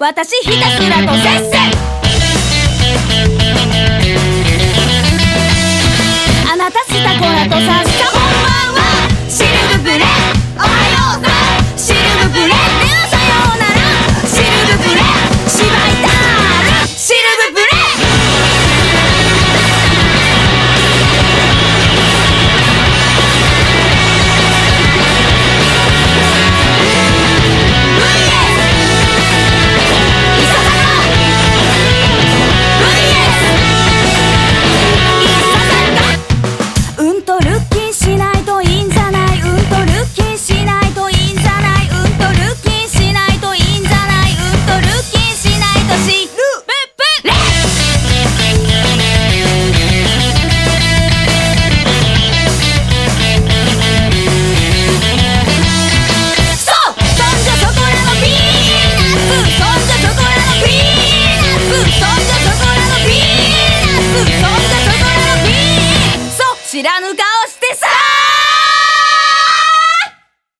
私ひたすらとせっせ。あなたしたこらとさっさ。こんばんはシルブプレ、おはようさんシルブプレ、ではさようならシルブプレ、しばいたーるシルブプレ。知らぬか